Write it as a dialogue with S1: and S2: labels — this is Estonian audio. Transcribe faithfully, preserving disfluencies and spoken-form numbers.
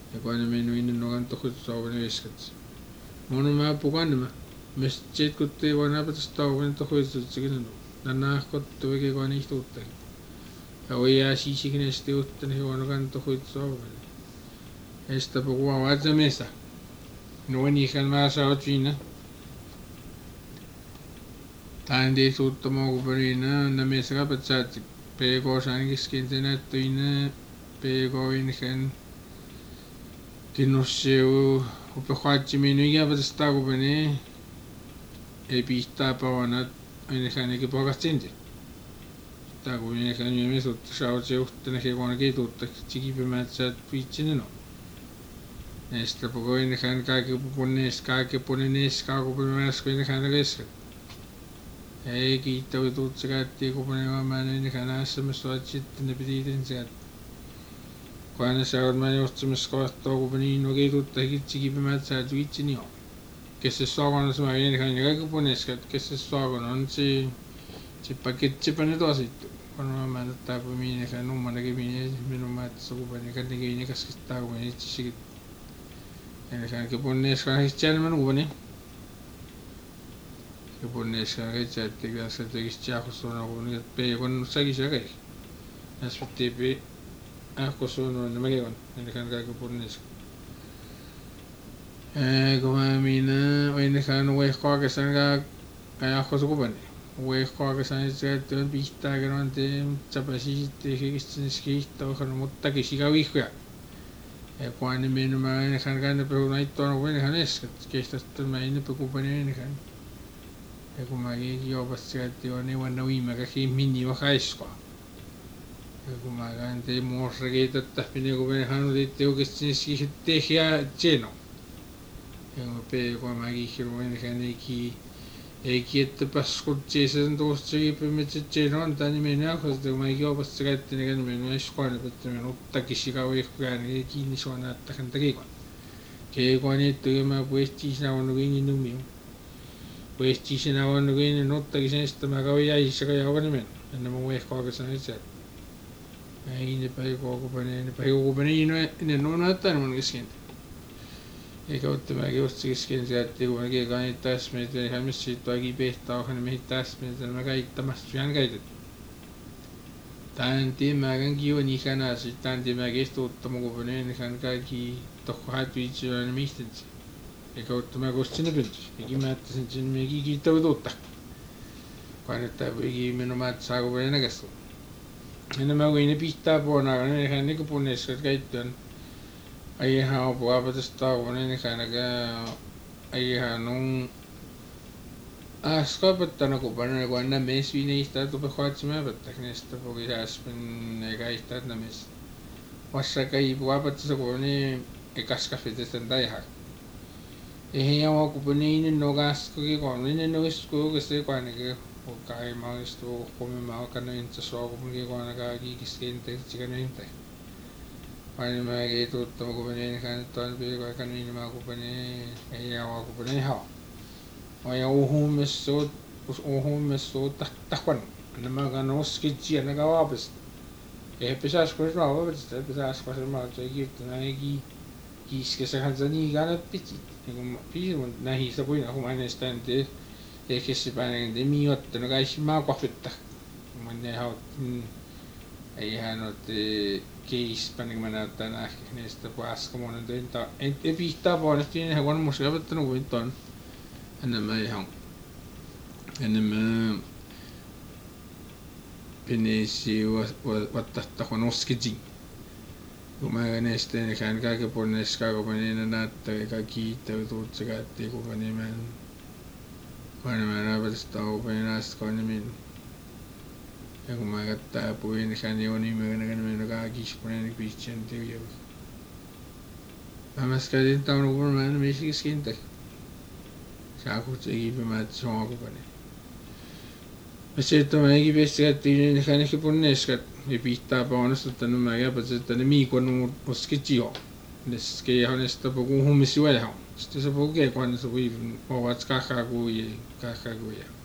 S1: ja kuane menu inen no ganto khut so ne iskat mono ma pugan ma mes chet kutte wana patas ta wen to khut sigin no nana khot to ke kuane istutta ja oia si sigin este utten he wana ganto khut so esta pugua waza mesa no ni kan ma sa otina tande sutta mo guberina na mesa ka patsat pe ko san giskin tenet tuina pe ko in gen Kinoseu upehuachi minuiga basta gubene e pista pawana en khane ke pagastinte ta gubene khane me sot shao che uttene ke gona ke tutta chiki pe matcha pichine no esta pogo en khane ka ke ponne ska ke ponne ska go pe mas ko en khane ges e ki to tut ska te go ponne ma en khane asme so chit ne piditen se Kuana saur mani otsimis kohta gubeni no ke tutta chiki pe matcha pichine no kes se soagona sama en khane ka ke ponne ska kes se soagona on si si paket pane to asit kono ma ta po mi ne khane ma ne ke mi ne meno mat so gubeni ka ne ke ne kas sta go ne chi en khane ke ponne ska hichane man gubeni ke ponne ska ke chat ke ga sa te kischa ko so no gubeni pe kon sa ki sa ke aspette pe a ko so no ne ma ke kon en khane ka ke ponne eh como mina o en khane we ko ke san ga a ko so gubeni we ko ke san se te pista grande chapasi te ke kistin ski to khane mutta ke shiga wi khya e kuane meno ma en khane ka ne pe no ito no we khane ke sta sta ma ine pe gubeni en khane e como ai yo pasya te one wa no i ma ka ki mini wa khaisko e como ga ante mo regeta ta pine gubeni hanu de te o ke ski te khia cheno pe como ai hiro en khane ki e ki et paskut chesen dos chi pe me cheno antani mena khos de mai yo pasya te ne gan meno eskwani pe te meno ta ki shiga we khani ki ni sona ta kan ta ki ko ke ko ni tu ma pues chi na no ni no mi pues chi na no ni no ta ki sen sta ma ga ya i shiga ya ni men ne mo we ko ga san se ai ne pa ko ko ne ne pa ko ko ne ne no na ta no ni skin e ka otte ma ke osti skin se atti ko ke ga ni tas me te ha me si to gi pe ta ko ne me tas me te ma ga itta mas yan ga ite tanti ma ga gi o ni kana si tanti ma ge sto to mo ko ne ne kan ka ki to ha tu i chi ne mi sti e ka otte ma go sti ne pinti e gi ma te sen me gi gi to do ta quando ta gi me no ma sa go ne ga sto ne ma go ne pista po na ne kan ne ko po ne se ga itten ai ha po apa te sta go ne kan ga ai ha non a skapata na ko bana ko na mes vi ne sta to pe khwat me pa ta ne sta po ga aspen ne ga sta na mes wasa ka i po apa te ko ne e kas ka fe te sta ha e he ya ko po ne no gas ko ki ko ne no es ko ke se ko ne ke o kai ma sto ko me ma ka ne in so ko ke ko na ga ki skin te chi ka ne te Pani ma ke to to ko ne kan to be ko kan ni ma ko ne e ya ko po ne ha o ya o hu me so o hu me so ta ta kwan na ma ga no ski chi na ga wa bes e pe sa sko no wa bes pe sa sko ma to ki na ki ki ske sa kan zani ga na piti e ko pi na hi sa ko na ko ma ne stante e ke si pa ne de mi ot no ga shi ma ko fitta ma ne ha ai ha no te ke ispanik mana ta na ne sta pas como no de ta e pista po ne tiene ha wan mo se ba no ko ton ana mai ha ana ma penesi wa wa ta ta konoski ji kuma ne este ne kan ka ke por ne ska ko ne na ta ka ki ta to tsga te ko ne manwana mana ba sta o pe na sta ko ne min e kuma ga ta po ne kan yo ni me ne kan me no ka ki spone ne christian te yo ama ska din ta no por man me shi skin te sa ko te gi pe ma so ko ne Aseto mai ki besga tine ne khane ki ponne ska e pista pa ona sta no ma ga pa sta ne mi ko no oskitio ne ske ya ne sta po ko hu mi si wa ha sta so po ke ko ne so wi o wa ska ka ku ye ka ka ku ya